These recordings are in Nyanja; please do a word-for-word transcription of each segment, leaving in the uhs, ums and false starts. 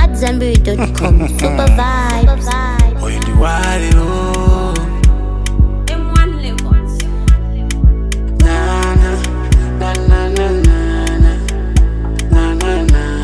amadzambiri dot com. Super vibes. Oh, you do what it all. M one levels. Na na na na na na na na na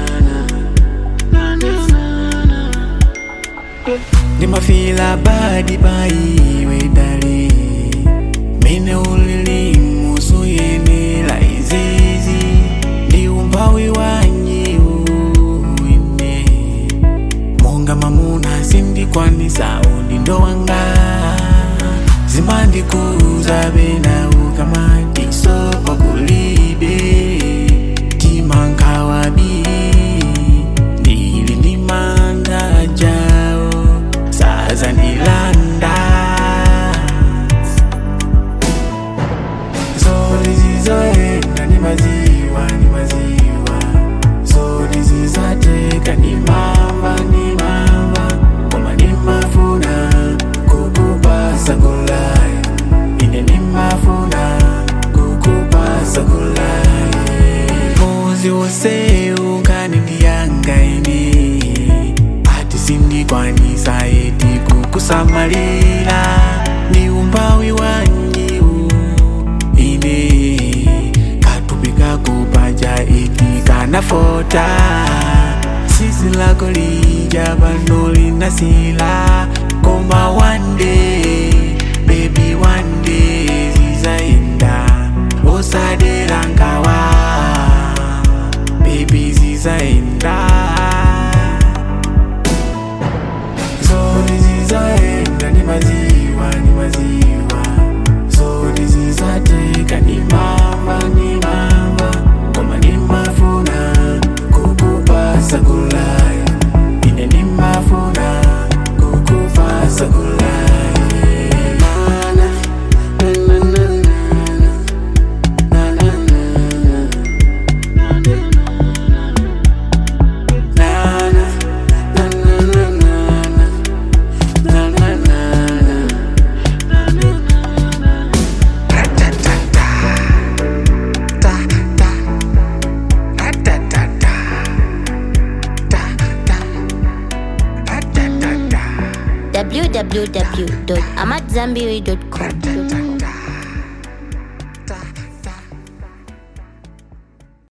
na na na. Nima feel a body by way dali. Mine ulili musu yene la izizi. Di umbawi wanyi uine. Monga mamuna sindi kwani saundi ndo wanga. Zimandi kuza bena ukamati sopa kulibe. Timanka wabiri. Nili ni manga jao. Saza nilanda. So this is a enda ni maziwa, ni maziwa. So this is a teka ni mama, ni mama. Koma ni mafuna, kukupasa kulai. Ine ni mafuna, kukupasa kulai. Mozi wose ukani ndiyanga ini. Ati sindi kwani saeti kukusamalila. Ni umbawi wanyi u ine. Katupika kupaja iti kanafota. Sisi lako lija bandoli nasila. Koma one day, baby one day zizaenda. Osadera nkawa, baby zizaenda. So this is a enda ni maziwa, ni maziwa. So this is a teka ni mama, ni mama. Koma ni mafuna, kukupasa kulai. Ine ni mafuna, kukupasa kulai. w w w dot amadzambiri dot com.